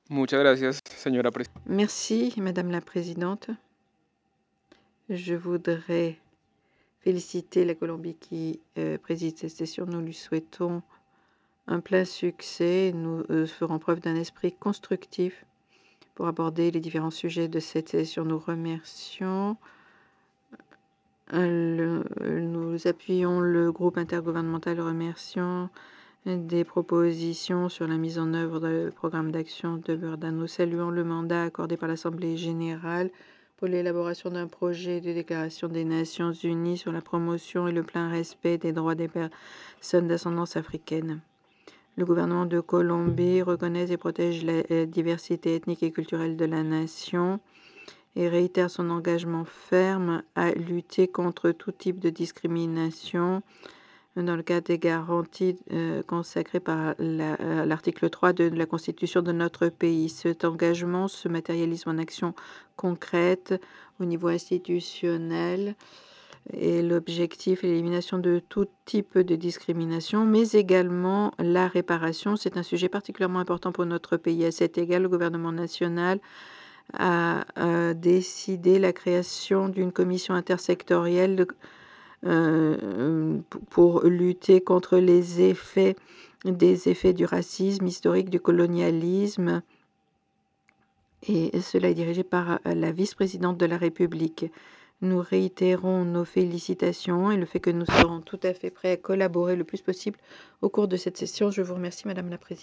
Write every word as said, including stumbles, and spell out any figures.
Muchas gracias, señora pres Merci, Madame la Présidente. Je voudrais féliciter la Colombie qui euh, préside cette session. Nous lui souhaitons un plein succès. Nous euh, ferons preuve d'un esprit constructif pour aborder les différents sujets de cette session. Nous remercions, euh, le, nous appuyons le groupe intergouvernemental, remercions des propositions sur la mise en œuvre du programme d'action de Burda. Nous saluons le mandat accordé par l'Assemblée générale pour l'élaboration d'un projet de déclaration des Nations unies sur la promotion et le plein respect des droits des personnes d'ascendance africaine. Le gouvernement de Colombie reconnaît et protège la diversité ethnique et culturelle de la nation et réitère son engagement ferme à lutter contre tout type de discrimination dans le cadre des garanties euh, consacrées par l'article la, trois de la Constitution de notre pays. Cet engagement se matérialise en actions concrètes au niveau institutionnel et l'objectif est l'élimination de tout type de discrimination, mais également la réparation. C'est un sujet particulièrement important pour notre pays. À cet égard, le gouvernement national a, a décidé la création d'une commission intersectorielle de, euh, pour lutter contre les effets des effets du racisme historique, du colonialisme, et cela est dirigé par la vice-présidente de la République. Nous réitérons nos félicitations et le fait que nous serons tout à fait prêts à collaborer le plus possible au cours de cette session. Je vous remercie, Madame la Présidente.